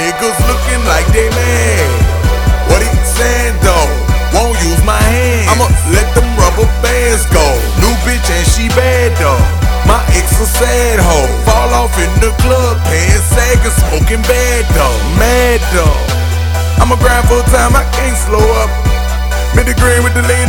niggas looking like they mad. What he saying though? Won't use my hand. I'ma let them rubber bands go. New bitch and she bad though. My ex a sad hoe. Fall off in the club, pants sagging, smoking bad though. Mad though. I'ma grind full time, I can't slow up. Mid the green with the lean.